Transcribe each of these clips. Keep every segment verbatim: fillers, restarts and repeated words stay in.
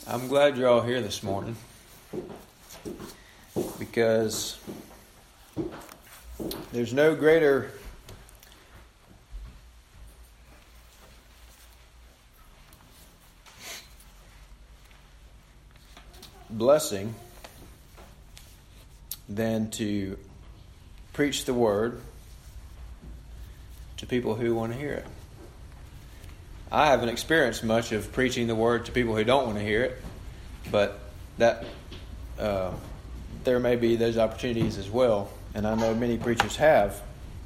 I'm glad you're all here this morning because there's no greater blessing than to preach the word to people who want to hear it. I haven't experienced much of preaching the word to people who don't want to hear it, but that uh, there may be those opportunities as well, and I know many preachers have,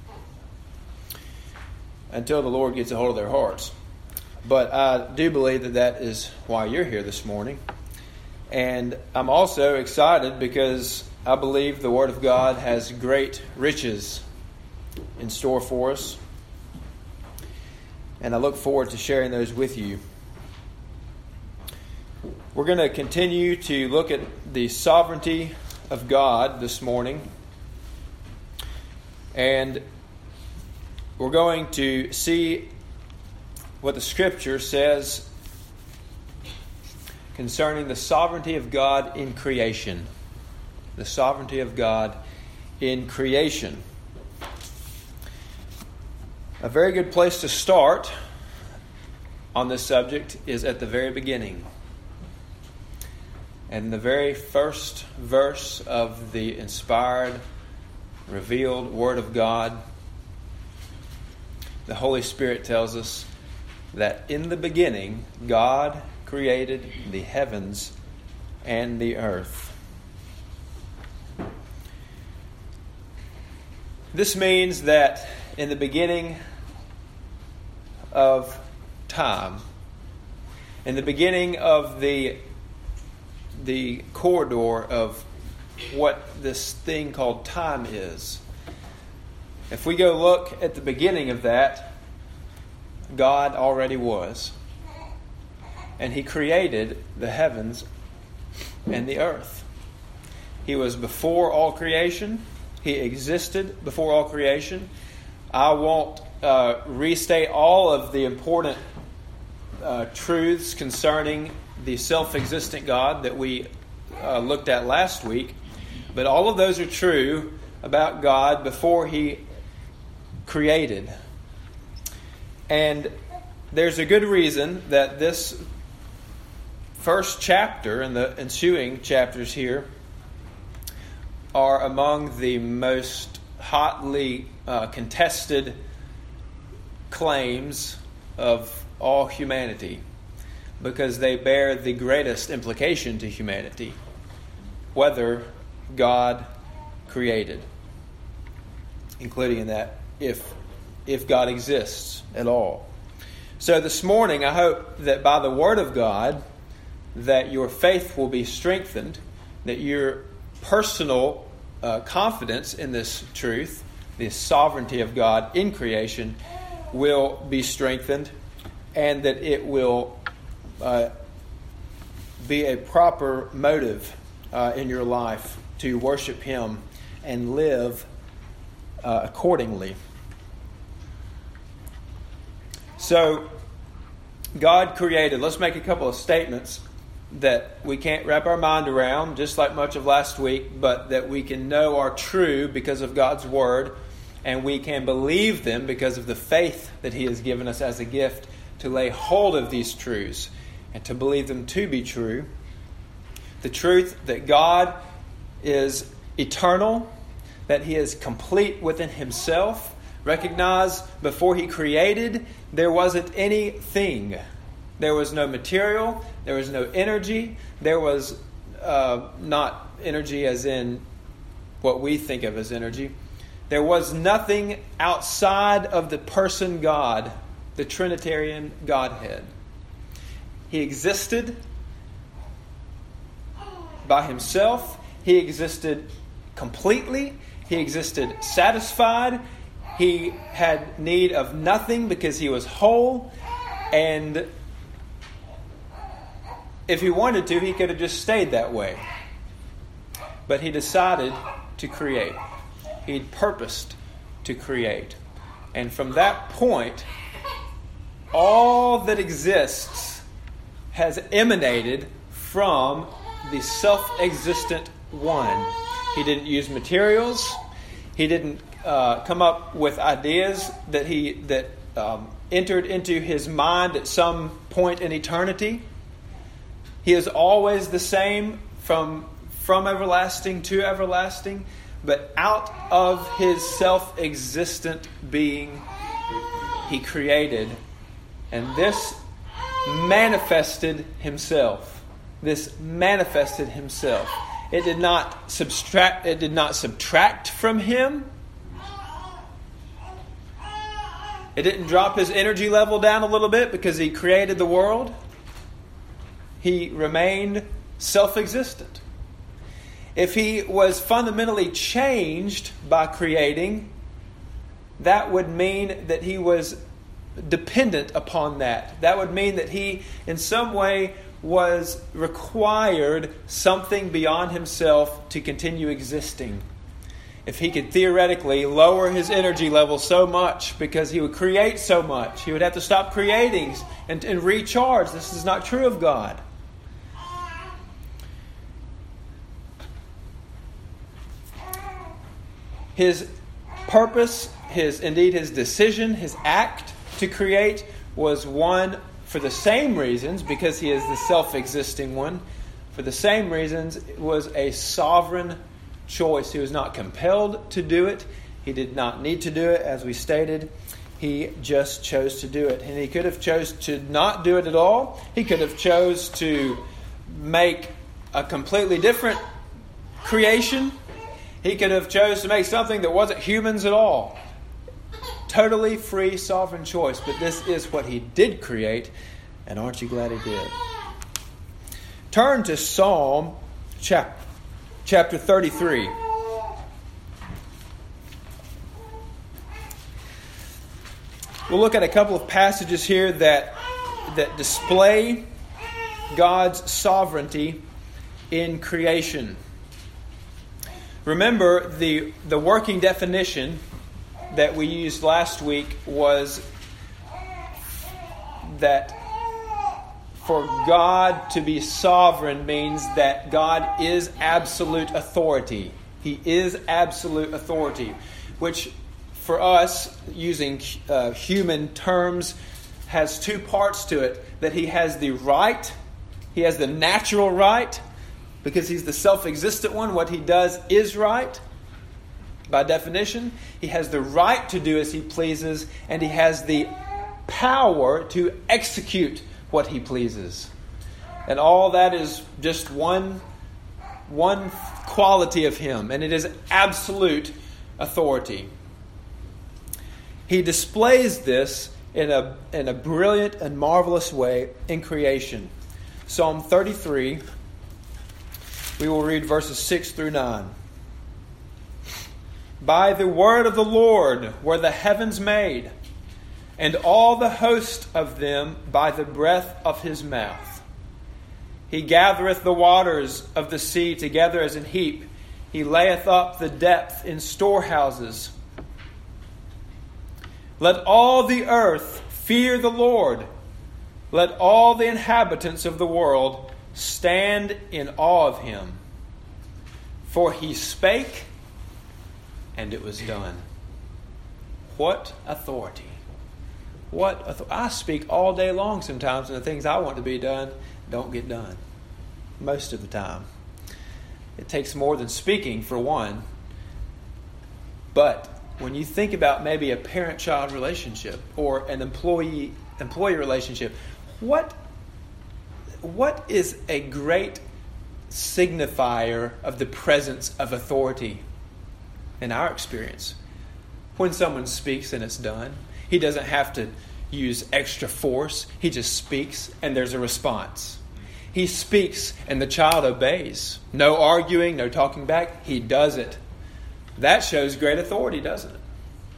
until the Lord gets a hold of their hearts. But I do believe that that is why you're here this morning, and I'm also excited because I believe the Word of God has great riches in store for us. And I look forward to sharing those with you. We're going to continue to look at the sovereignty of God this morning. And we're going to see what the Scripture says concerning the sovereignty of God in creation. The sovereignty of God in creation. A very good place to start on this subject is at the very beginning. And the very first verse of the inspired, revealed Word of God, the Holy Spirit tells us that in the beginning, God created the heavens and the earth. This means that in the beginning of time, in the beginning of the the corridor of what this thing called time is, if we go look at the beginning of that, God already was. And He created the heavens and the earth. He was before all creation. He existed before all creation. I won't uh, restate all of the important uh, truths concerning the self-existent God that we uh, looked at last week, but all of those are true about God before He created. And there's a good reason that this first chapter and the ensuing chapters here are among the most hotly uh, contested claims of all humanity, because they bear the greatest implication to humanity, whether God created, including in that if if God exists at all. So this morning, I hope that by the Word of God, that your faith will be strengthened, that your personal uh, confidence in this truth, the sovereignty of God in creation, will be strengthened, and that it will uh, be a proper motive uh, in your life to worship Him and live uh, accordingly. So, God created. Let's make a couple of statements that we can't wrap our mind around, just like much of last week, but that we can know are true because of God's Word, and we can believe them because of the faith that He has given us as a gift to lay hold of these truths and to believe them to be true. The truth that God is eternal, that He is complete within Himself. Recognize before He created, there wasn't anything. There was no material. There was no energy. There was uh, not energy as in what we think of as energy. There was nothing outside of the person God, the Trinitarian Godhead. He existed by Himself. He existed completely. He existed satisfied. He had need of nothing because He was whole. And if He wanted to, He could have just stayed that way. But He decided to create. He'd purposed to create. And from that point, all that exists has emanated from the self-existent one. He didn't use materials. He didn't uh, come up with ideas that he that um, entered into his mind at some point in eternity. He is always the same from from everlasting to everlasting, but out of his self-existent being, he created, and this manifested himself. This manifested himself. It did not subtract. It did not subtract from him. It didn't drop his energy level down a little bit because he created the world. He remained self-existent. If he was fundamentally changed by creating, that would mean that he was dependent upon that. That would mean that he, in some way, was required something beyond himself to continue existing. If he could theoretically lower his energy level so much because he would create so much, he would have to stop creating and, and recharge. This is not true of God. His purpose, his indeed his decision, his act to create was one for the same reasons, because he is the self-existing one. For the same reasons, it was a sovereign choice. He was not compelled to do it. He did not need to do it, as we stated. He just chose to do it. And he could have chose to not do it at all. He could have chose to make a completely different creation. He could have chose to make something that wasn't humans at all. Totally free, sovereign choice. But this is what he did create. And aren't you glad he did? Turn to Psalm chapter, chapter thirty-three. We'll look at a couple of passages here that, that display God's sovereignty in creation. Remember, the, the working definition that we used last week was that for God to be sovereign means that God is absolute authority. He is absolute authority, which for us, using uh, human terms, has two parts to it. That he has the right, he has the natural right, because he's the self-existent one. What he does is right. By definition, he has the right to do as he pleases, and he has the power to execute what he pleases. And all that is just one, one quality of him, and it is absolute authority. He displays this in a, in a brilliant and marvelous way in creation. Psalm thirty-three, we will read verses six through nine. By the word of the Lord were the heavens made, and all the host of them by the breath of his mouth. He gathereth the waters of the sea together as an heap. He layeth up the depth in storehouses. Let all the earth fear the Lord. Let all the inhabitants of the world stand in awe of him. For he spake, and it was done. What authority! What authority. I speak all day long sometimes, and the things I want to be done don't get done. Most of the time. It takes more than speaking, for one. But when you think about maybe a parent-child relationship or an employee-employee relationship, what, what is a great signifier of the presence of authority in our experience? When someone speaks and it's done, he doesn't have to use extra force. He just speaks and there's a response. He speaks and the child obeys. No arguing, no talking back. He does it. That shows great authority, doesn't it?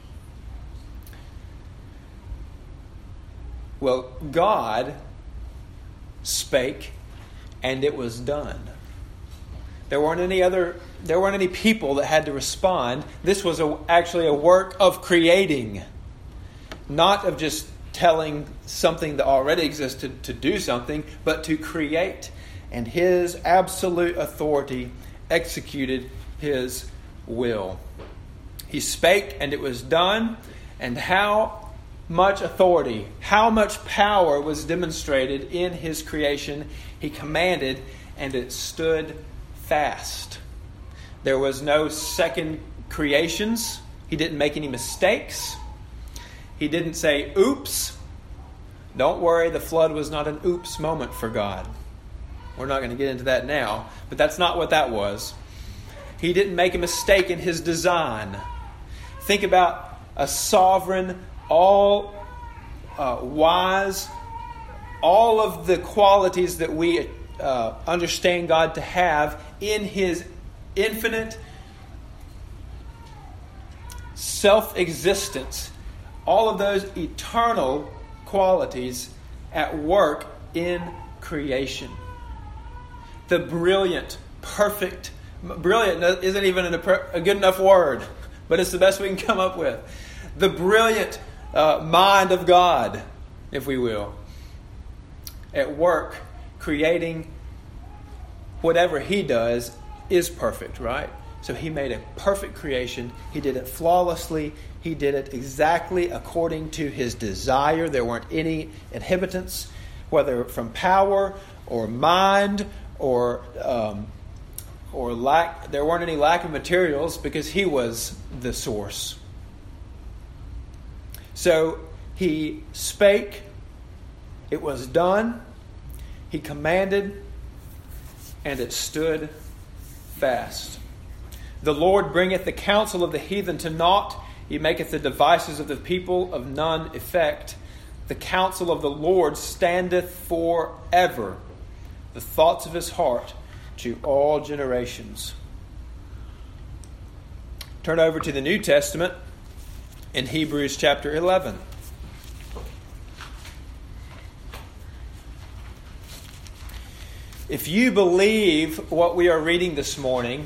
Well, God spake and it was done. There weren't any other, there weren't any people that had to respond. This was a, actually a work of creating, not of just telling something that already existed to do something, but to create. and His absolute authority executed His will. He spake, and it was done. And how much authority, how much power was demonstrated in His creation. He commanded, and it stood fast. There was no second creations. He didn't make any mistakes. He didn't say, oops. Don't worry, the flood was not an oops moment for God. We're not going to get into that now, but that's not what that was. He didn't make a mistake in His design. Think about a sovereign, all uh, wise, all of the qualities that we uh, understand God to have in His infinite self-existence. All of those eternal qualities at work in creation. The brilliant, perfect, brilliant isn't even a good enough word, but it's the best we can come up with. The brilliant uh, mind of God, if we will, at work creating whatever He does is perfect, right? So He made a perfect creation. He did it flawlessly. He did it exactly according to His desire. There weren't any inhibitants, whether from power or mind or um, or lack. There weren't any lack of materials because He was the source. So He spake, it was done. He commanded, and it stood fast. The Lord bringeth the counsel of the heathen to naught. He maketh the devices of the people of none effect. The counsel of the Lord standeth forever, the thoughts of His heart to all generations. Turn over to the New Testament in Hebrews chapter eleven. If you believe what we are reading this morning,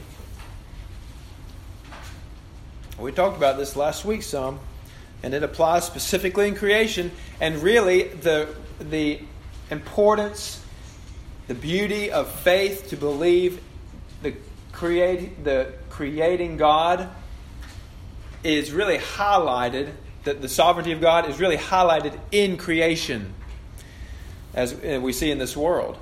we talked about this last week some, and it applies specifically in creation, and really the the importance, the beauty of faith to believe the create the creating God is really highlighted, that the sovereignty of God is really highlighted in creation, as we see in this world.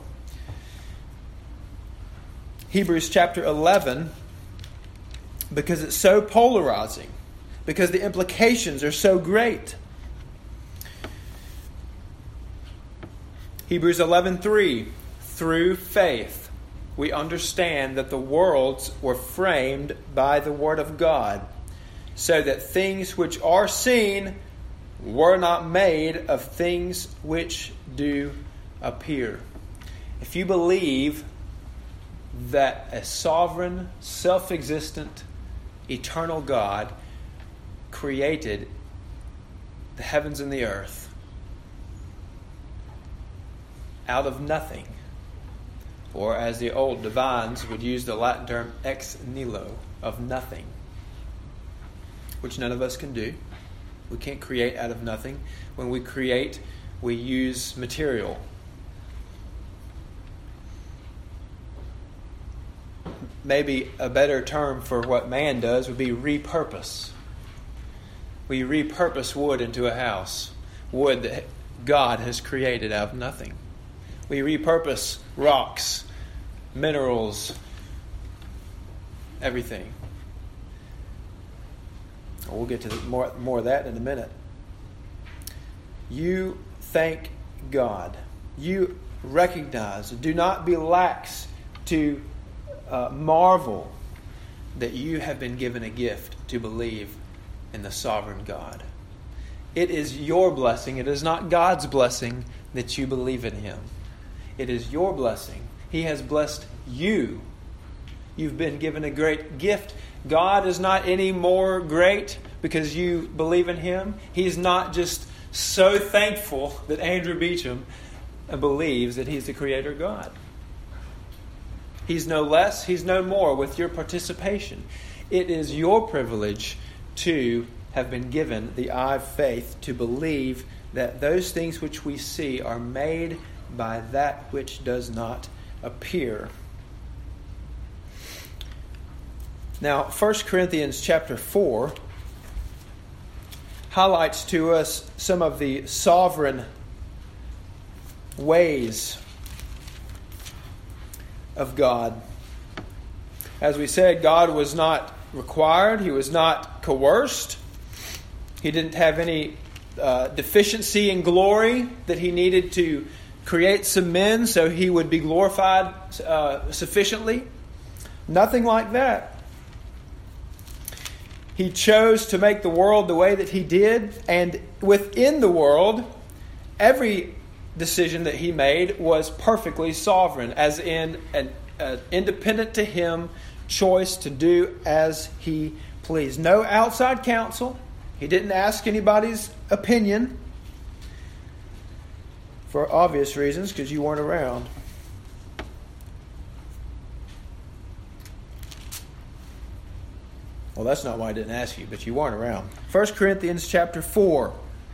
Hebrews chapter eleven, because it's so polarizing, because the implications are so great. Hebrews eleven three, through faith we understand that the worlds were framed by the word of God, so that things which are seen were not made of things which do appear. If you believe that a sovereign, self-existent, eternal God created the heavens and the earth out of nothing, or as the old divines would use the Latin term ex nihilo, of nothing, which none of us can do. We can't create out of nothing. When we create, we use material. Maybe a better term for what man does would be repurpose. We repurpose wood into a house. Wood that God has created out of nothing. We repurpose rocks, minerals, everything. We'll get to the, more, more of that in a minute. You thank God. You recognize, do not be lax to Uh, marvel that you have been given a gift to believe in the sovereign God. It is your blessing. It is not God's blessing that you believe in Him. It is your blessing. He has blessed you. You've been given a great gift. God is not any more great because you believe in Him. He's not just so thankful that Andrew Beecham believes that He's the Creator God. He's no less, He's no more with your participation. It is your privilege to have been given the eye of faith to believe that those things which we see are made by that which does not appear. Now, First Corinthians chapter four highlights to us some of the sovereign ways of God. As we said, God was not required. He was not coerced. He didn't have any uh, deficiency in glory that he needed to create some men so he would be glorified uh, sufficiently. Nothing like that. He chose to make the world the way that he did, and within the world, every decision that he made was perfectly sovereign, as in an uh, independent to him choice to do as he pleased. No outside counsel. He didn't ask anybody's opinion for obvious reasons, because you weren't around. Well, that's not why I didn't ask you, but you weren't around. First Corinthians chapter four,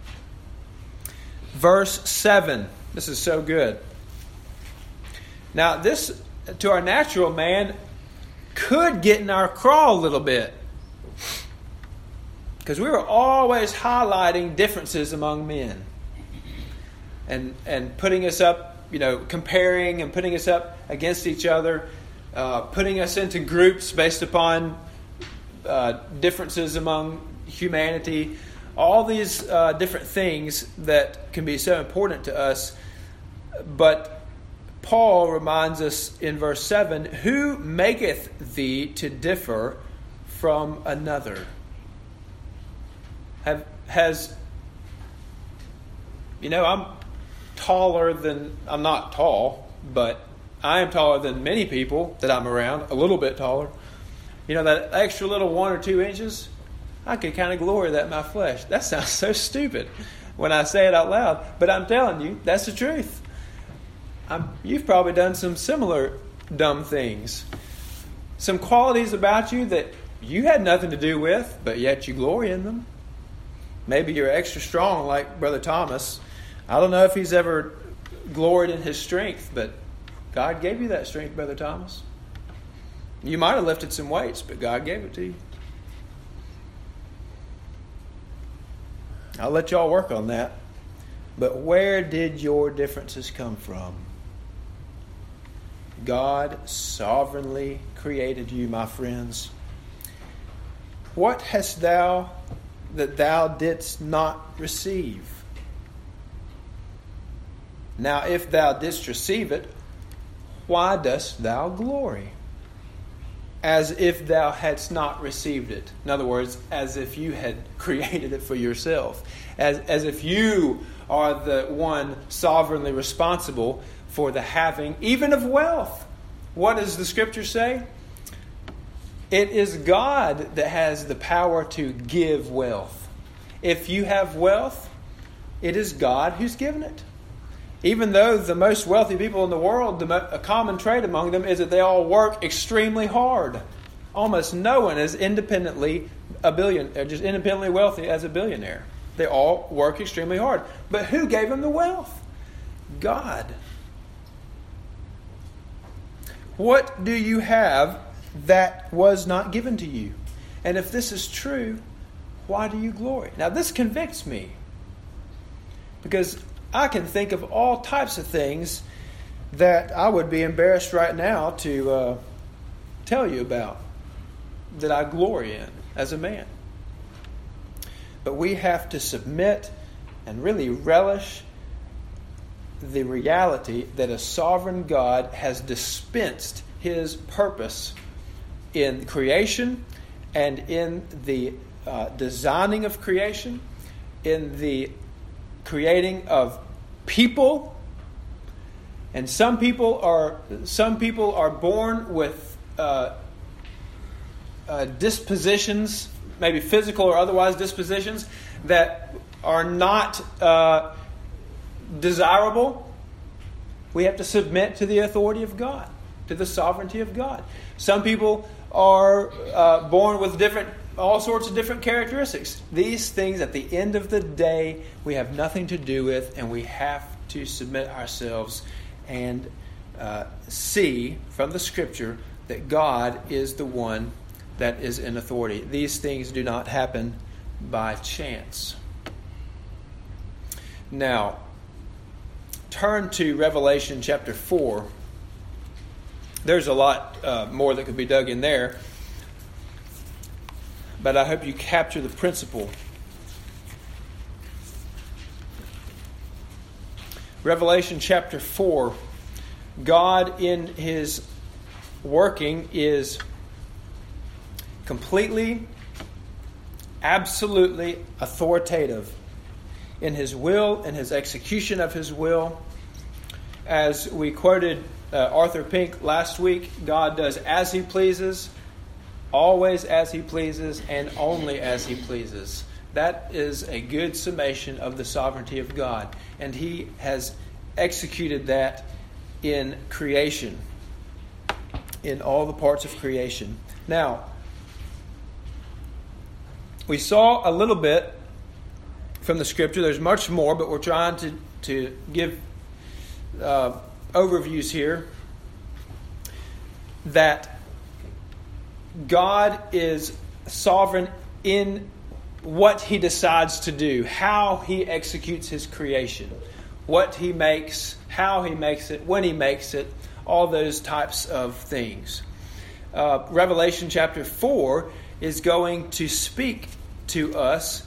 verse seven. This is so good. Now, this, to our natural man, could get in our craw a little bit, because we were always highlighting differences among men and and putting us up, you know, comparing and putting us up against each other, uh, putting us into groups based upon uh, differences among humanity. All these uh, different things that can be so important to us. But Paul reminds us in verse seven, who maketh thee to differ from another? Have, has, you know, I'm taller than, I'm not tall, but I am taller than many people that I'm around, a little bit taller. You know, that extra little one or two inches, I could kind of glory that in my flesh. That sounds so stupid when I say it out loud, but I'm telling you, that's the truth. I'm, you've probably done some similar dumb things. Some qualities about you that you had nothing to do with, but yet you glory in them. Maybe you're extra strong like Brother Thomas. I don't know if he's ever gloried in his strength, but God gave you that strength, Brother Thomas. You might have lifted some weights, but God gave it to you. I'll let y'all work on that. But where did your differences come from? God sovereignly created you, my friends. What hast thou that thou didst not receive? Now, if thou didst receive it, why dost thou glory? As if thou hadst not received it. In other words, as if you had created it for yourself. As, as if you are the one sovereignly responsible for the having, even of wealth. What does the Scripture say? It is God that has the power to give wealth. If you have wealth, it is God who's given it. Even though the most wealthy people in the world, the, a common trait among them is that they all work extremely hard. Almost no one is independently a billion, or just independently wealthy as a billionaire. They all work extremely hard. But who gave them the wealth? God. What do you have that was not given to you? And if this is true, why do you glory? Now this convicts me, because I can think of all types of things that I would be embarrassed right now to uh, tell you about, that I glory in as a man. But we have to submit and really relish the reality that a sovereign God has dispensed His purpose in creation and in the uh, designing of creation, in the creating of people. And some people are some people are born with uh, uh, dispositions, maybe physical or otherwise dispositions, that are not uh, desirable. We have to submit to the authority of God, to the sovereignty of God. Some people are uh, born with different, all sorts of different characteristics. These things, at the end of the day, we have nothing to do with, and we have to submit ourselves and uh, see from the Scripture that God is the one that is in authority. These things do not happen by chance. Now, turn to Revelation chapter four. There's a lot uh, more that could be dug in there, but I hope you capture the principle. Revelation chapter four, God in His working is completely, absolutely authoritative in His will, in His execution of His will. As we quoted uh, Arthur Pink last week, God does as He pleases, always as He pleases, and only as He pleases. That is a good summation of the sovereignty of God. And He has executed that in creation, in all the parts of creation. Now, we saw a little bit from the Scripture. There's much more, but we're trying to, to give uh, overviews here. That God is sovereign in what He decides to do, how He executes His creation, what He makes, how He makes it, when He makes it, all those types of things. Uh, Revelation chapter four is going to speak to us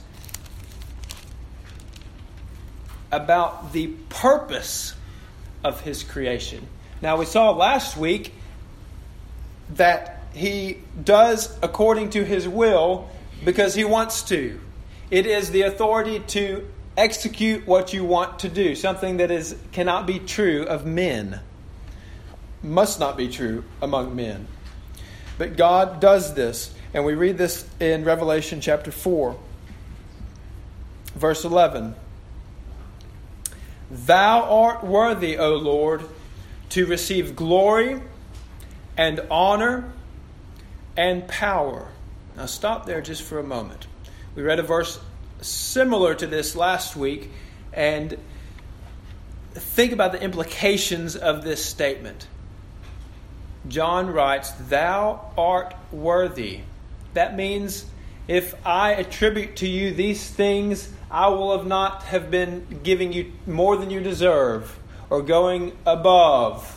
about the purpose of His creation. Now, we saw last week that He does according to His will because He wants to. It is the authority to execute what you want to do, something that is cannot be true of men, must not be true among men. But God does this, and we read this in Revelation chapter four, verse eleven. Thou art worthy, O Lord, to receive glory and honor and power. Now stop there just for a moment. We read a verse similar to this last week, and think about the implications of this statement. John writes, Thou art worthy. That means if I attribute to you these things, I will have not have been giving you more than you deserve or going above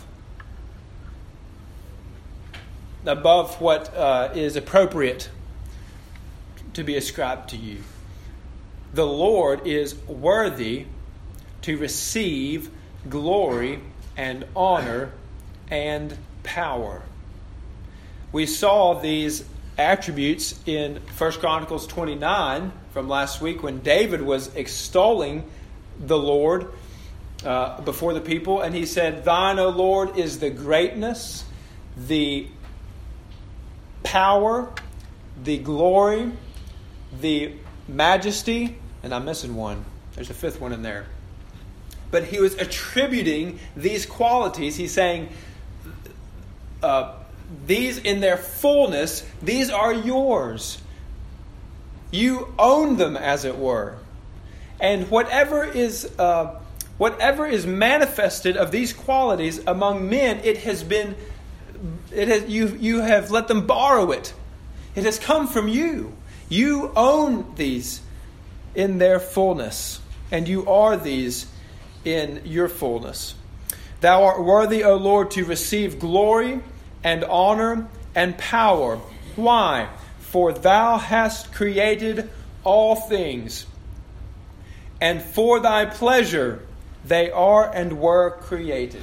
above what uh, is appropriate to be ascribed to you. The Lord is worthy to receive glory and honor and power. We saw these attributes in First Chronicles twenty-nine from last week when David was extolling the Lord uh, before the people, and he said, Thine, O Lord, is the greatness, the power, the glory, the majesty, and I'm missing one. There's a fifth one in there. But he was attributing these qualities. He's saying, uh, these in their fullness, these are yours. You own them, as it were. And whatever is uh, whatever is manifested of these qualities among men, it has been it has you you have let them borrow it. It has come from you. You own these in their fullness, and you are these in your fullness. Thou art worthy, O Lord, to receive glory and honor and power. Why? For thou hast created all things, and for thy pleasure they are and were created.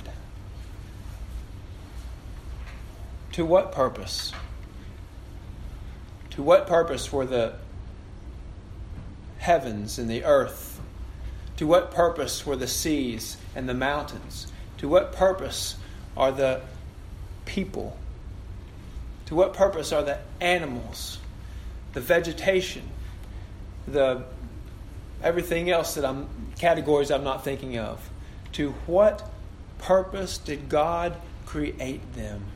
To what purpose? To what purpose were the heavens and the earth? To what purpose were the seas and the mountains? To what purpose are the people? To what purpose are the animals, the vegetation, the everything else that I'm categories I'm not thinking of? To what purpose did God create them?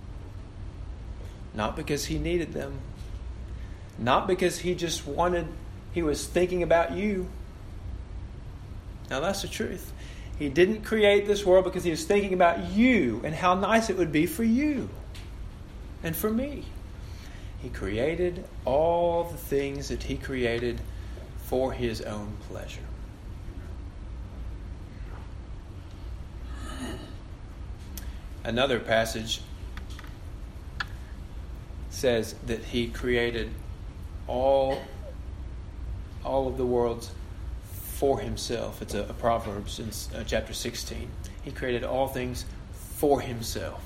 Not because He needed them. Not because He just wanted, He was thinking about you. Now that's the truth. He didn't create this world because He was thinking about you and how nice it would be for you and for me. He created all the things that He created for His own pleasure. Another passage says that He created all, all of the worlds for Himself. It's a, a Proverbs in uh, chapter sixteen. He created all things for Himself.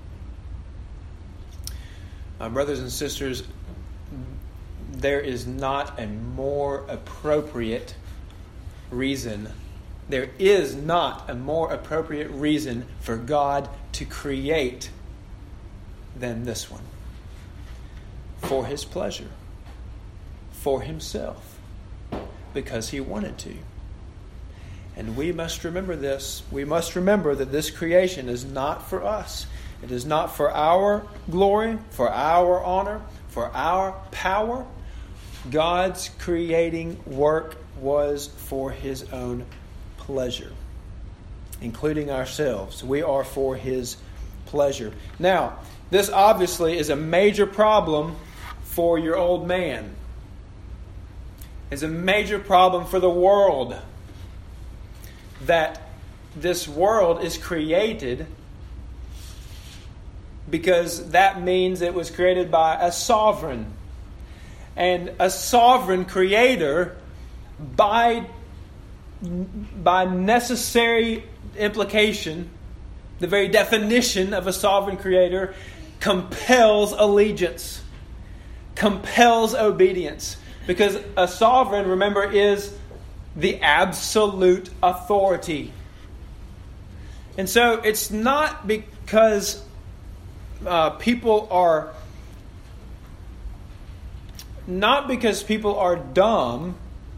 My brothers and sisters, there is not a more appropriate reason. There is not a more appropriate reason for God to create than this one. For His pleasure. For Himself. Because He wanted to. And we must remember this. We must remember that this creation is not for us. It is not for our glory, for our honor, for our power. God's creating work was for His own pleasure, including ourselves. We are for His pleasure. Now, this obviously is a major problem for your old man. It's a major problem for the world. That this world is created because that means it was created by a sovereign. And a sovereign creator, by, by necessary implication, the very definition of a sovereign creator, compels allegiance, compels obedience. Because a sovereign, remember, is the absolute authority. And so it's not because uh, people are not because people are dumb.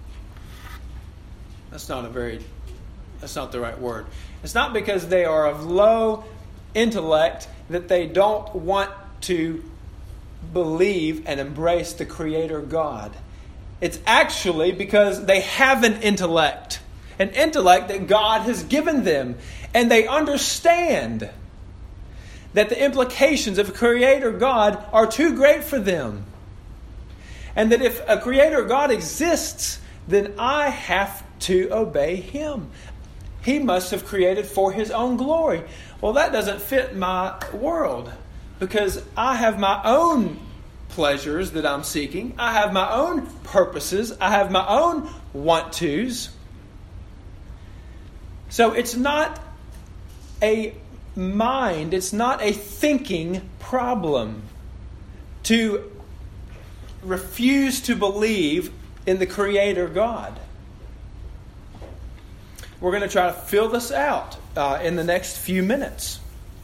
That's not a very that's not the right word. It's not because they are of low intellect that they don't want to believe and embrace the Creator God. It's actually because they have an intellect. An intellect that God has given them. And they understand that the implications of a Creator God are too great for them. And that if a Creator God exists, then I have to obey Him. He must have created for His own glory. Well, that doesn't fit my world. Because I have my own pleasures that I'm seeking. I have my own purposes. I have my own want-tos. So it's not a mind, it's not a thinking problem to refuse to believe in the Creator God. We're going to try to fill this out uh, in the next few minutes.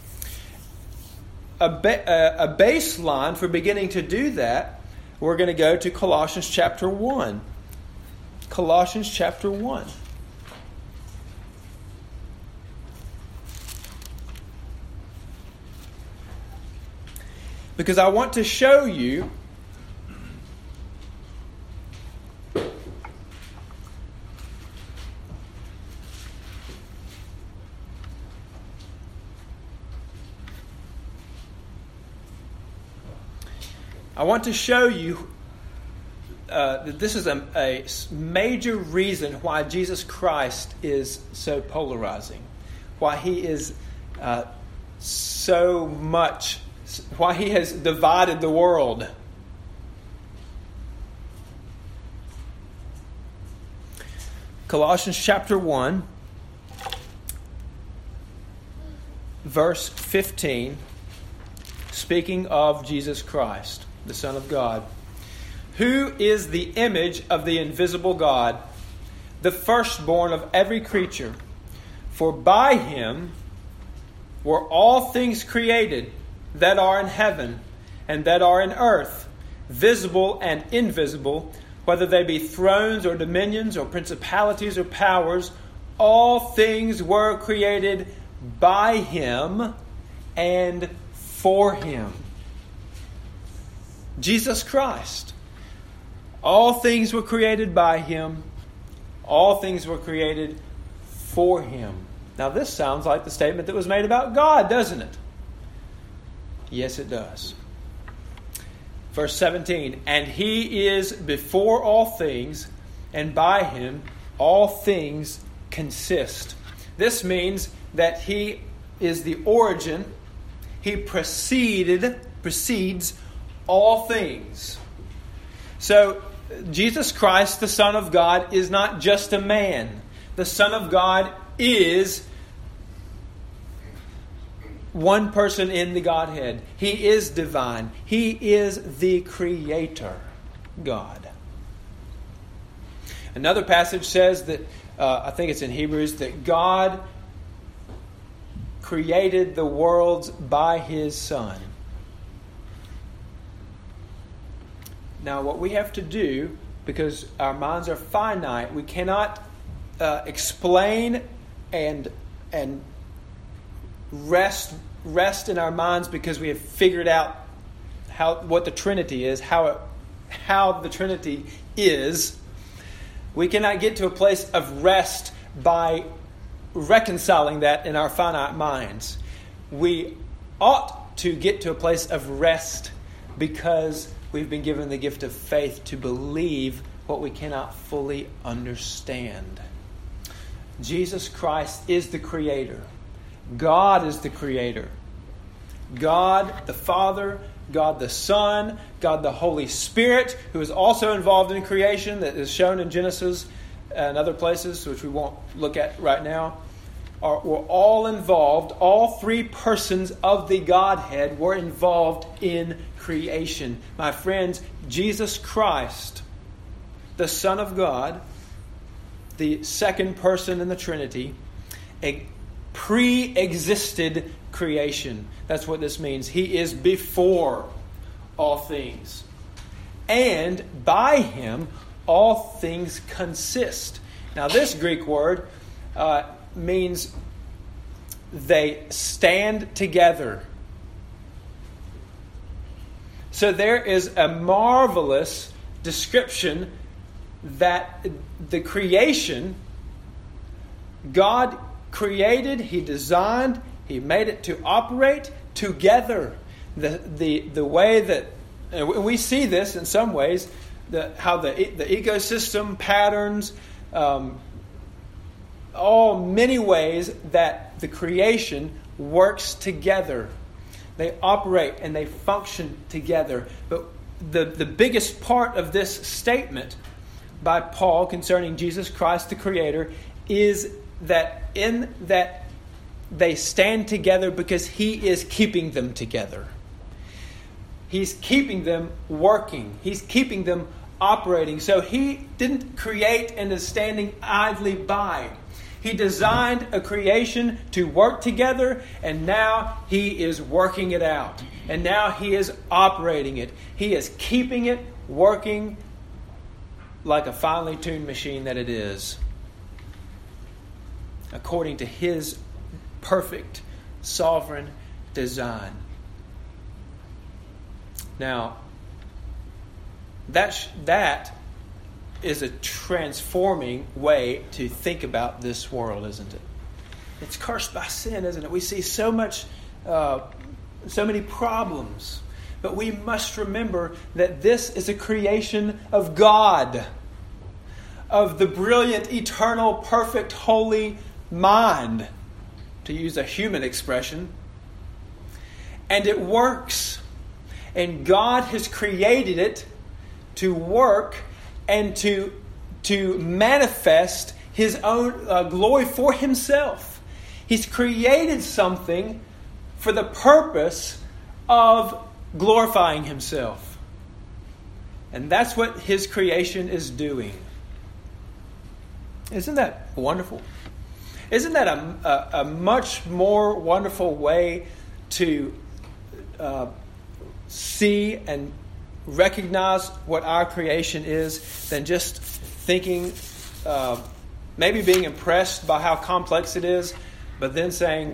A, ba- a baseline for beginning to do that, we're going to go to Colossians chapter one. Colossians chapter one. Because I want to show you I want to show you uh, that this is a, a major reason why Jesus Christ is so polarizing, why He is uh, so much, why He has divided the world. Colossians chapter one, verse fifteen, speaking of Jesus Christ, the Son of God, who is the image of the invisible God, the firstborn of every creature. For by Him were all things created that are in heaven and that are in earth, visible and invisible, whether they be thrones or dominions or principalities or powers. All things were created by Him and for Him. Jesus Christ. All things were created by Him. All things were created for Him. Now this sounds like the statement that was made about God, doesn't it? Yes, it does. Verse seventeen, and He is before all things, and by Him all things consist. This means that He is the origin. He preceded, precedes all things. So Jesus Christ, the Son of God, is not just a man. The Son of God is one person in the Godhead. He is divine. He is the Creator God. Another passage says that, uh, I think it's in Hebrews, that God created the worlds by His Son. Now, what we have to do, because our minds are finite, we cannot uh, explain and and rest rest in our minds because we have figured out how what the Trinity is, how it, how the Trinity is. We cannot get to a place of rest by reconciling that in our finite minds. We ought to get to a place of rest because we've been given the gift of faith to believe what we cannot fully understand. Jesus Christ is the Creator. God is the Creator. God the Father, God the Son, God the Holy Spirit, who is also involved in creation, that is shown in Genesis and other places, which we won't look at right now, are, were all involved. All three persons of the Godhead were involved in creation. My friends, Jesus Christ, the Son of God, the second person in the Trinity, pre-existed creation. That's what this means. He is before all things. And by Him, all things consist. Now, this Greek word uh, means they stand together. So there is a marvelous description that the creation, God created, He designed, He made it to operate together. The the the way that, and we see this in some ways, the how the the ecosystem patterns, um, all many ways that the creation works together. They operate and they function together. But the, the biggest part of this statement by Paul concerning Jesus Christ the Creator is that in that they stand together because He is keeping them together. He's keeping them working. He's keeping them operating. So He didn't create and is standing idly by. He designed a creation to work together, and now He is working it out. And now He is operating it. He is keeping it working like a finely tuned machine that it is, according to His perfect, sovereign design. Now, that sh- that is a transforming way to think about this world, isn't it? It's cursed by sin, isn't it? We see so much, uh, so many problems. But we must remember that this is a creation of God, of the brilliant, eternal, perfect, holy mind, to use a human expression. And it works. And God has created it to work and to, to manifest His own uh, glory for Himself. He's created something for the purpose of glorifying Himself. And that's what His creation is doing. Isn't that wonderful? Isn't that a, a, a much more wonderful way to uh, see and recognize what our creation is than just thinking, uh, maybe being impressed by how complex it is, but then saying,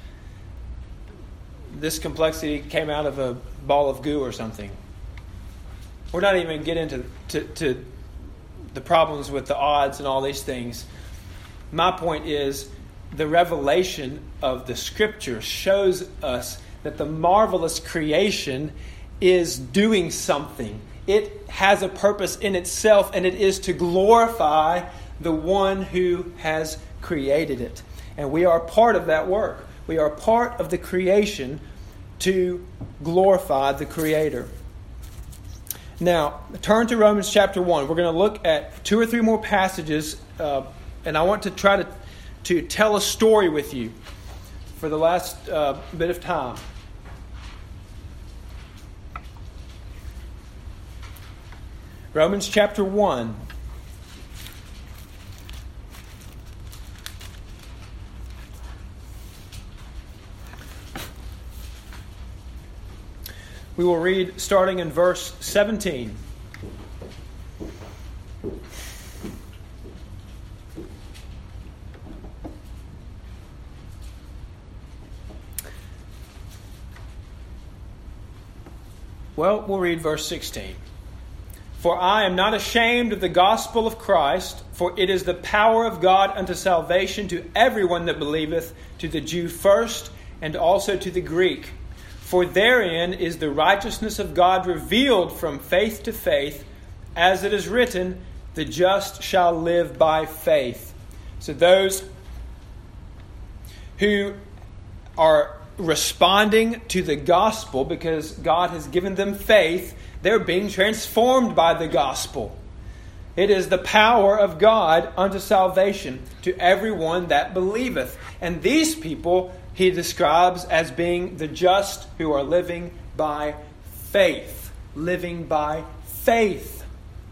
this complexity came out of a ball of goo or something. We're not even get into to, to the problems with the odds and all these things. My point is, the revelation of the Scripture shows us that the marvelous creation is doing something. It has a purpose in itself, and it is to glorify the one who has created it. And we are part of that work. We are part of the creation to glorify the Creator. Now, turn to Romans chapter one. We're going to look at two or three more passages, uh, and I want to try to, to tell a story with you for the last uh, bit of time. Romans chapter one. We will read starting in verse seventeen. Well, we'll read verse sixteen. For I am not ashamed of the gospel of Christ, for it is the power of God unto salvation to everyone that believeth, to the Jew first, and also to the Greek. For therein is the righteousness of God revealed from faith to faith, as it is written, the just shall live by faith. So those who are responding to the gospel because God has given them faith, they're being transformed by the gospel. It is the power of God unto salvation to everyone that believeth. And these people he describes as being the just who are living by faith. Living by faith.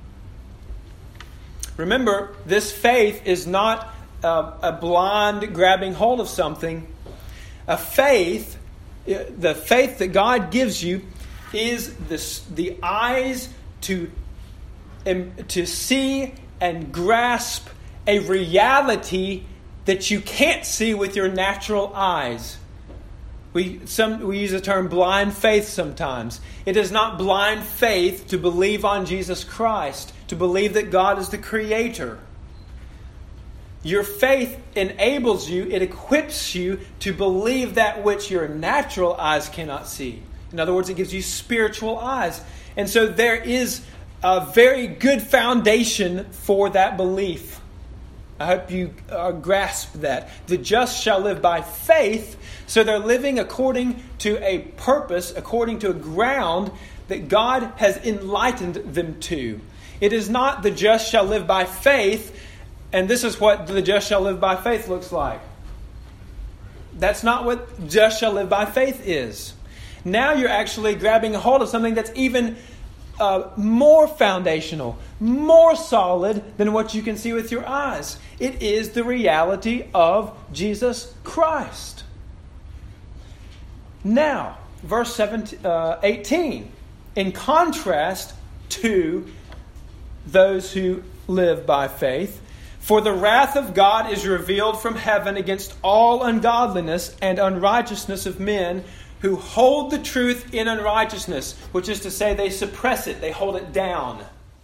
Remember, this faith is not a, a blind grabbing hold of something. A faith, the faith that God gives you, is the, the eyes to, to see and grasp a reality that you can't see with your natural eyes. We some we use the term blind faith sometimes. It is not blind faith to believe on Jesus Christ, to believe that God is the Creator. Your faith enables you, it equips you to believe that which your natural eyes cannot see. In other words, it gives you spiritual eyes. And so there is a very good foundation for that belief. I hope you uh, grasp that. The just shall live by faith. So they're living according to a purpose, according to a ground that God has enlightened them to. It is not the just shall live by faith, and this is what the just shall live by faith looks like. That's not what just shall live by faith is. Now you're actually grabbing a hold of something that's even uh, more foundational, more solid than what you can see with your eyes. It is the reality of Jesus Christ. Now, verse seventeen, uh, eighteen. In contrast to those who live by faith, for the wrath of God is revealed from heaven against all ungodliness and unrighteousness of men who hold the truth in unrighteousness, which is to say they suppress it, they hold it down.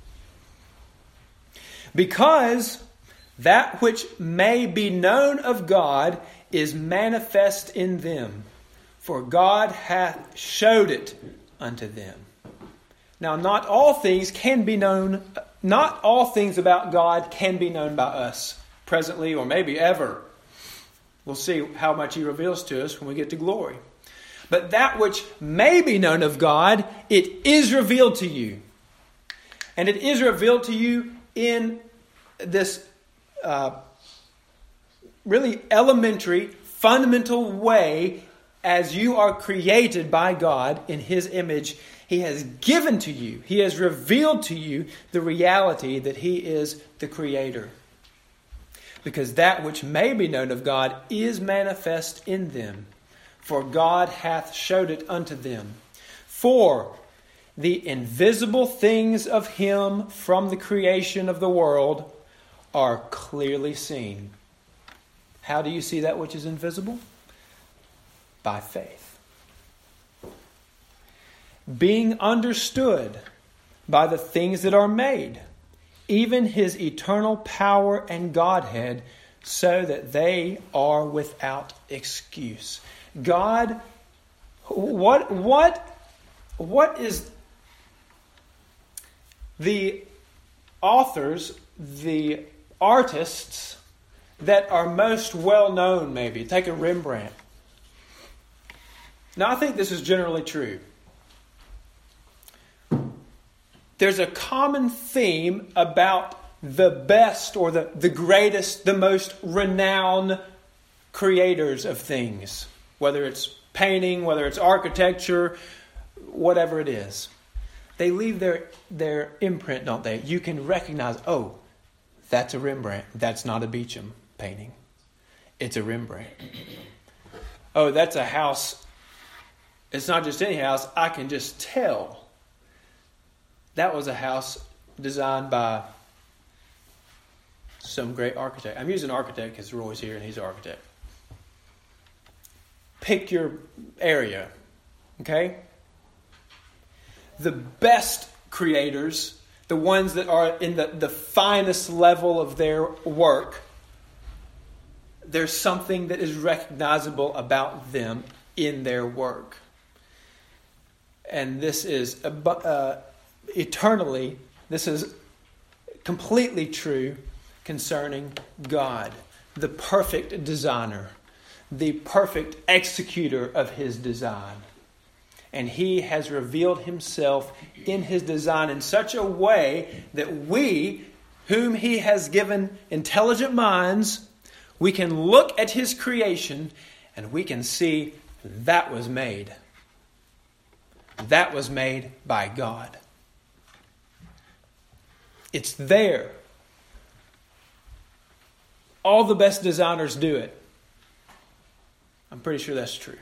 Because that which may be known of God is manifest in them, for God hath showed it unto them. Now, not all things can be known, not all things about God can be known by us, presently or maybe ever. We'll see how much He reveals to us when we get to glory. But that which may be known of God, it is revealed to you. And it is revealed to you in this uh, really elementary, fundamental way as you are created by God in His image. He has given to you, He has revealed to you the reality that He is the Creator. Because that which may be known of God is manifest in them. For God hath showed it unto them. For the invisible things of Him from the creation of the world are clearly seen. How do you see that which is invisible? By faith. Being understood by the things that are made, even His eternal power and Godhead, so that they are without excuse. God, what, what, what is the authors, the artists that are most well known, maybe? Take a Rembrandt. Now, I think this is generally true. There's a common theme about the best or the, the greatest, the most renowned creators of things. Whether it's painting, whether it's architecture, whatever it is. They leave their, their imprint, don't they? You can recognize, oh, that's a Rembrandt. That's not a Beecham painting. It's a Rembrandt. Oh, that's a house. It's not just any house. I can just tell. That was a house designed by some great architect. I'm using architect because Roy's here and he's an architect. Pick your area, okay? The best creators, the ones that are in the, the finest level of their work, there's something that is recognizable about them in their work. And this is uh, eternally, this is completely true concerning God, the perfect designer, the perfect executor of his design. And he has revealed himself in his design in such a way that we, whom he has given intelligent minds, we can look at his creation and we can see that was made. That was made by God. It's there. All the best designers do it. I'm pretty sure that's true.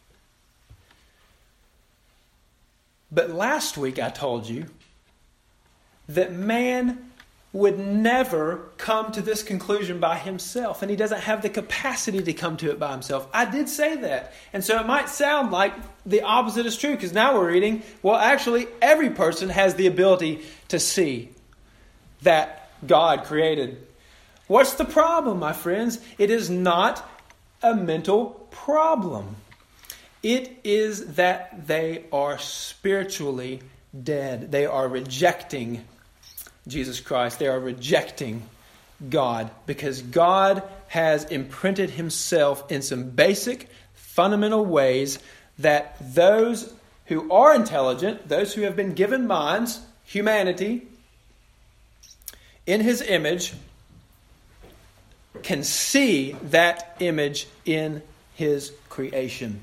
But last week I told you that man would never come to this conclusion by himself, and he doesn't have the capacity to come to it by himself. I did say that. And so it might sound like the opposite is true, because now we're reading, well, actually, every person has the ability to see that God created. What's the problem, my friends? It is not a mental problem. It is that they are spiritually dead. They are rejecting Jesus Christ. They are rejecting God because God has imprinted himself in some basic, fundamental ways that those who are intelligent, those who have been given minds, humanity, in his image, can see that image in his creation.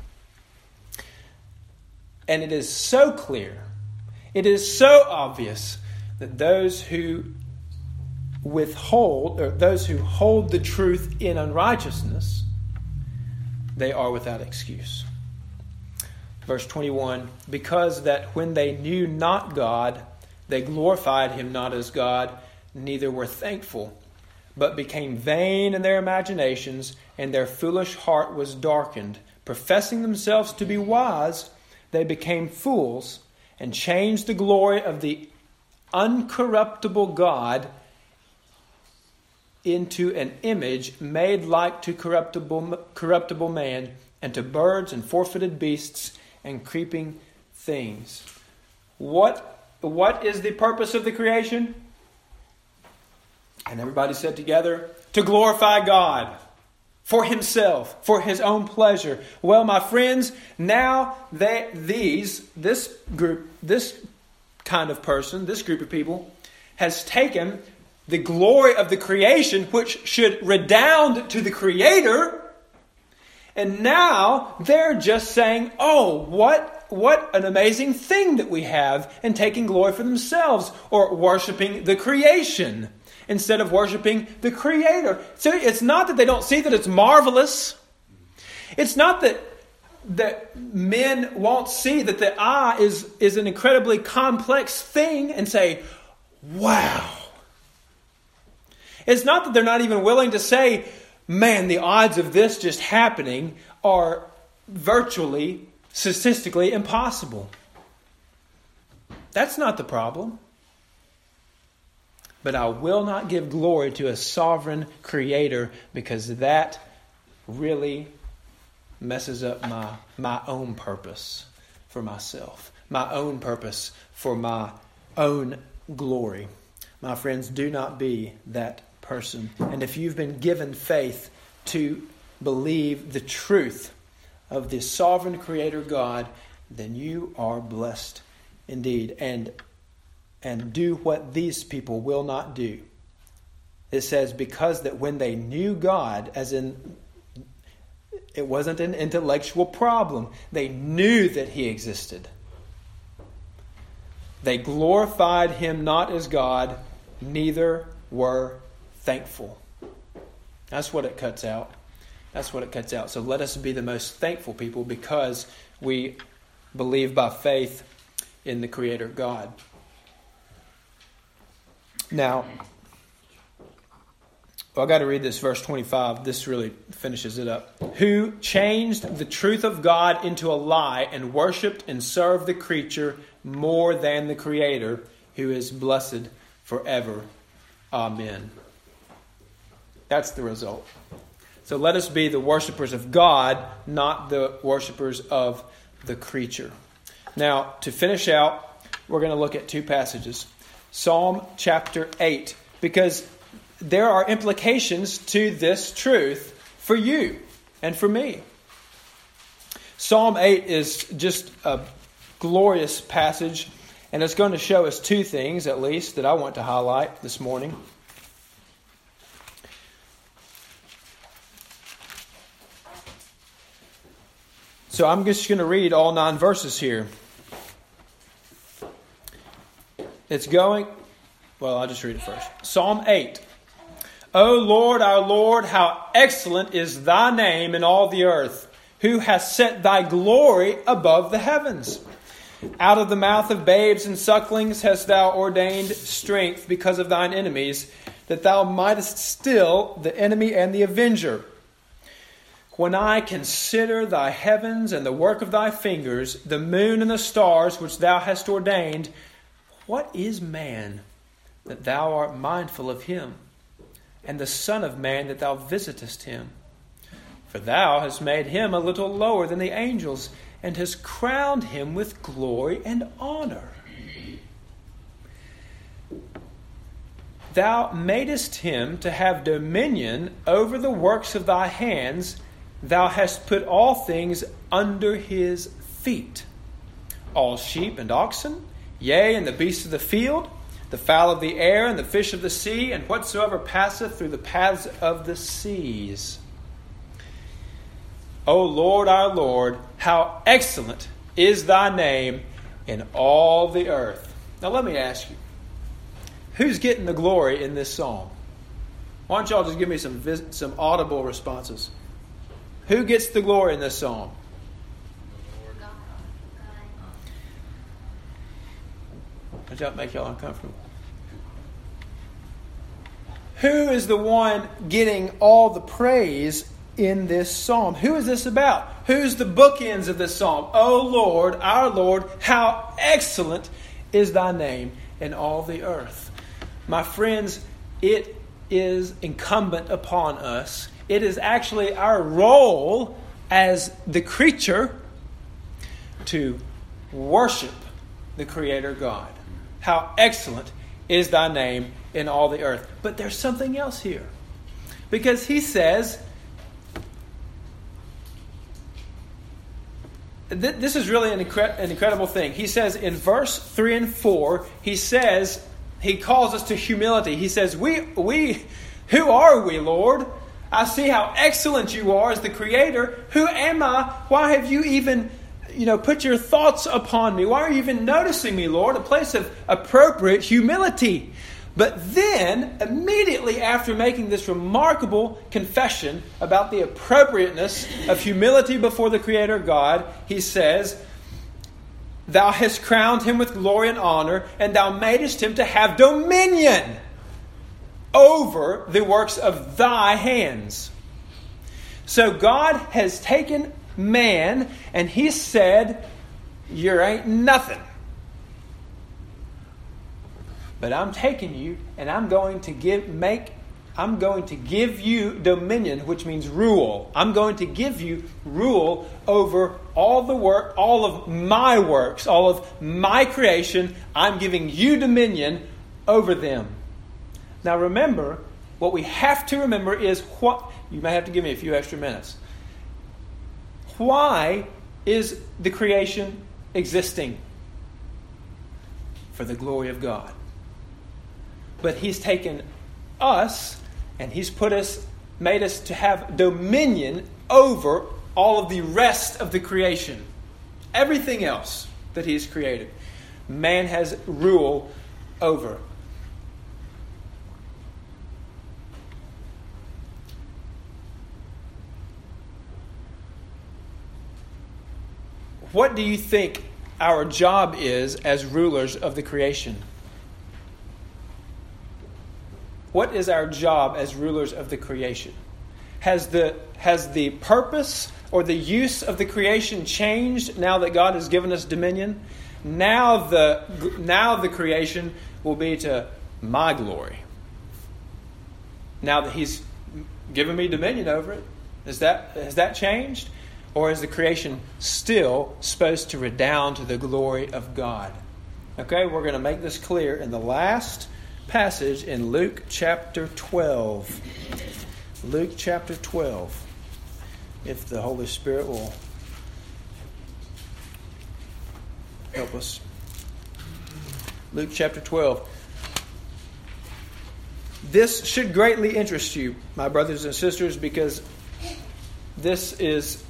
And it is so clear, it is so obvious that those who withhold, or those who hold the truth in unrighteousness, they are without excuse. Verse twenty-one, because that when they knew not God, they glorified him not as God, neither were thankful, but became vain in their imaginations, and their foolish heart was darkened. Professing themselves to be wise, they became fools, and changed the glory of the uncorruptible God into an image made like to corruptible, corruptible man, and to birds and four-footed beasts and creeping things. What, what is the purpose of the creation? And everybody said together, to glorify God for himself, for his own pleasure. Well, my friends, now that these, this group, this kind of person, this group of people, has taken the glory of the creation, which should redound to the Creator, and now they're just saying, oh, what, what an amazing thing that we have, and taking glory for themselves, or worshiping the creation instead of worshiping the Creator. So it's not that they don't see that it's marvelous. It's not that that men won't see that the eye is, is an incredibly complex thing and say, wow. It's not that they're not even willing to say, man, the odds of this just happening are virtually, statistically impossible. That's not the problem. But I will not give glory to a sovereign creator, because that really messes up my, my own purpose for myself. My own purpose for my own glory. My friends, do not be that person. And if you've been given faith to believe the truth of the sovereign creator God, then you are blessed indeed. And, and do what these people will not do. It says, because that when they knew God, as in, it wasn't an intellectual problem. They knew that He existed. They glorified Him not as God, neither were thankful. That's what it cuts out. That's what it cuts out. So let us be the most thankful people, because we believe by faith in the Creator God. Now, well, I've got to read this verse twenty-five. This really finishes it up. Who changed the truth of God into a lie and worshipped and served the creature more than the Creator, who is blessed forever. Amen. That's the result. So let us be the worshipers of God, not the worshipers of the creature. Now, to finish out, we're going to look at two passages. Psalm chapter eight, because there are implications to this truth for you and for me. Psalm eight is just a glorious passage, and it's going to show us two things, at least, that I want to highlight this morning. So I'm just going to read all nine verses here. It's going, well, I'll just read it first. Psalm eight. O Lord, our Lord, how excellent is Thy name in all the earth, who has set Thy glory above the heavens. Out of the mouth of babes and sucklings hast Thou ordained strength because of Thine enemies, that Thou mightest still the enemy and the avenger. When I consider Thy heavens and the work of Thy fingers, the moon and the stars which Thou hast ordained, what is man that Thou art mindful of him, and the Son of Man that Thou visitest him? For Thou hast made him a little lower than the angels, and hast crowned him with glory and honor. Thou madest him to have dominion over the works of Thy hands. Thou hast put all things under his feet, all sheep and oxen, yea, and the beasts of the field, the fowl of the air, and the fish of the sea, and whatsoever passeth through the paths of the seas. O Lord, our Lord, how excellent is Thy name in all the earth. Now let me ask you, who's getting the glory in this psalm? Why don't y'all just give me some vis- some audible responses? Who gets the glory in this psalm? Does that make y'all uncomfortable? Who is the one getting all the praise in this psalm? Who is this about? Who's the bookends of this psalm? O Lord, our Lord, how excellent is Thy name in all the earth. My friends, it is incumbent upon us. It is actually our role as the creature to worship the Creator God. How excellent is Thy name in all the earth. But there's something else here. Because He says, th- this is really an, incre- an incredible thing. He says in verse three and four, He says, He calls us to humility. He says, we, we, who are we, Lord? I see how excellent You are as the Creator. Who am I? Why have You even, you know, put Your thoughts upon me? Why are You even noticing me, Lord? A place of appropriate humility. But then, immediately after making this remarkable confession about the appropriateness of humility before the Creator God, He says, Thou hast crowned Him with glory and honor, and Thou madest Him to have dominion over the works of Thy hands. So God has taken man and He said, you ain't nothing. But I'm taking you and I'm going to give make I'm going to give you dominion, which means rule. I'm going to give you rule over all the work, all of my works, all of my creation. I'm giving you dominion over them. Now remember, what we have to remember is what, you may have to give me a few extra minutes. Why is the creation existing? For the glory of God. But He's taken us and He's put us, made us to have dominion over all of the rest of the creation. Everything else that He's created, man has rule over. What do you think our job is as rulers of the creation? What is our job as rulers of the creation? Has the, has the purpose or the use of the creation changed now that God has given us dominion? Now the, now the creation will be to my glory. Now that He's given me dominion over it. Is that, has that changed? Or is the creation still supposed to redound to the glory of God? Okay, we're going to make this clear in the last passage in Luke chapter twelve. Luke chapter twelve. If the Holy Spirit will help us. Luke chapter twelve. This should greatly interest you, my brothers and sisters, because this is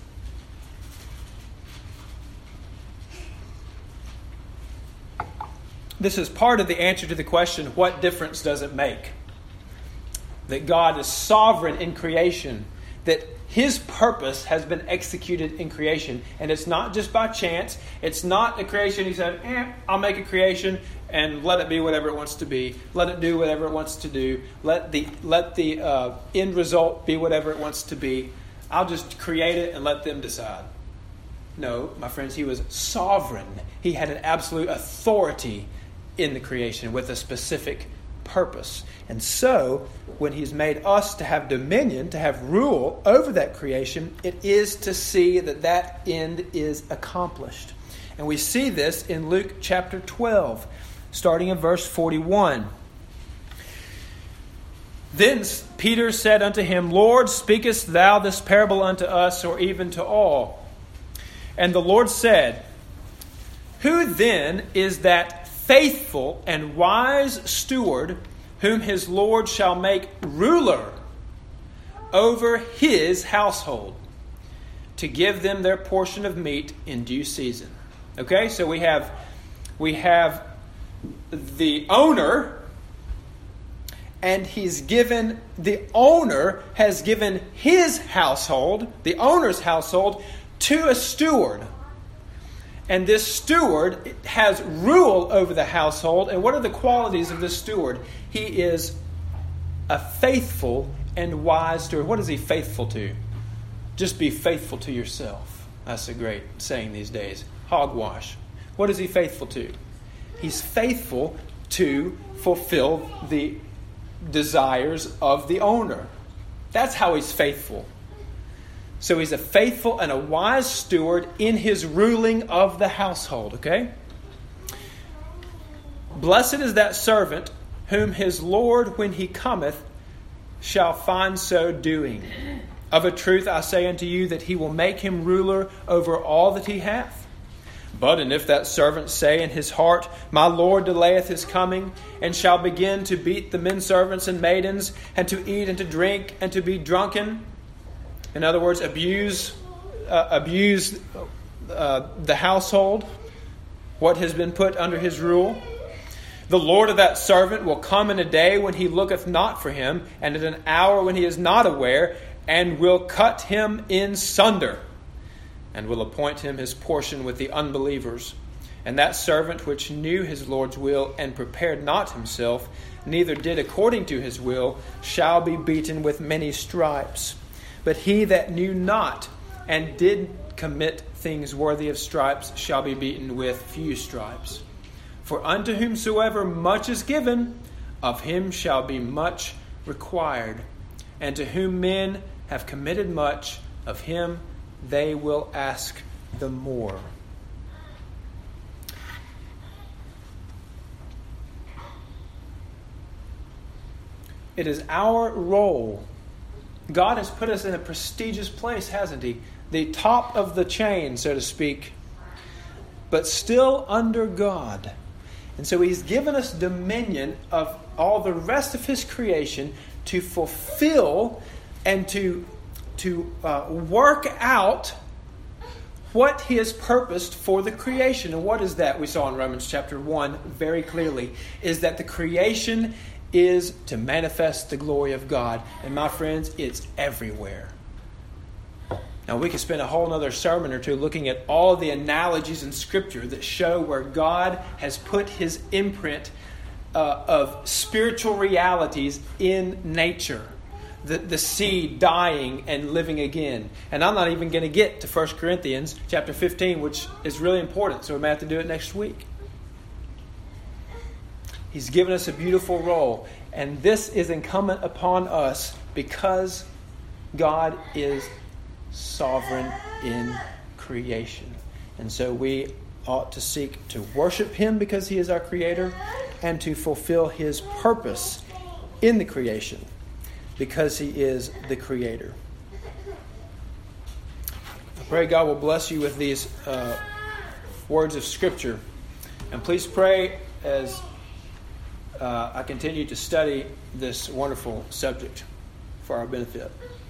This is part of the answer to the question, what difference does it make? That God is sovereign in creation, that His purpose has been executed in creation. And it's not just by chance. It's not a creation. He said, eh, I'll make a creation and let it be whatever it wants to be. Let it do whatever it wants to do. Let the, let the uh, end result be whatever it wants to be. I'll just create it and let them decide. No, my friends, He was sovereign. He had an absolute authority in the creation with a specific purpose. And so, when He's made us to have dominion, to have rule over that creation, it is to see that that end is accomplished. And we see this in Luke chapter twelve, starting in verse forty-one. Then Peter said unto Him, Lord, speakest thou this parable unto us, or even to all? And the Lord said, Who then is that faithful and wise steward whom his Lord shall make ruler over his household, to give them their portion of meat in due season? Okay, so we have we have the owner, and he's given the owner has given his household, the owner's household, to a steward. And this steward has rule over the household. And what are the qualities of this steward? He is a faithful and wise steward. What is he faithful to? Just be faithful to yourself. That's a great saying these days. Hogwash. What is he faithful to? He's faithful to fulfill the desires of the owner. That's how he's faithful. So he's a faithful and a wise steward in his ruling of the household, okay? Blessed is that servant whom his Lord, when he cometh, shall find so doing. Of a truth I say unto you, that he will make him ruler over all that he hath. But and if that servant say in his heart, My Lord delayeth his coming, and shall begin to beat the men servants and maidens, and to eat and to drink, and to be drunken, in other words, abuse uh, abuse uh, the household, what has been put under his rule, the Lord of that servant will come in a day when he looketh not for him, and at an hour when he is not aware, and will cut him in sunder, and will appoint him his portion with the unbelievers. And that servant which knew his Lord's will, and prepared not himself, neither did according to his will, shall be beaten with many stripes. But he that knew not, and did commit things worthy of stripes, shall be beaten with few stripes. For unto whomsoever much is given, of him shall be much required. And to whom men have committed much, of him they will ask the more. It is our role. God has put us in a prestigious place, hasn't He? The top of the chain, so to speak, but still under God. And so He's given us dominion of all the rest of His creation to fulfill and to, to uh, work out what He has purposed for the creation. And what is that? We saw in Romans chapter one very clearly, is that the creation is to manifest the glory of God. And my friends, it's everywhere. Now we could spend a whole other sermon or two looking at all the analogies in Scripture that show where God has put His imprint uh, of spiritual realities in nature. The, the seed dying and living again. And I'm not even going to get to First Corinthians chapter fifteen, which is really important, so we may have to do it next week. He's given us a beautiful role. And this is incumbent upon us because God is sovereign in creation. And so we ought to seek to worship Him because He is our Creator and to fulfill His purpose in the creation because He is the Creator. I pray God will bless you with these uh, words of Scripture. And please pray as Uh, I continue to study this wonderful subject for our benefit.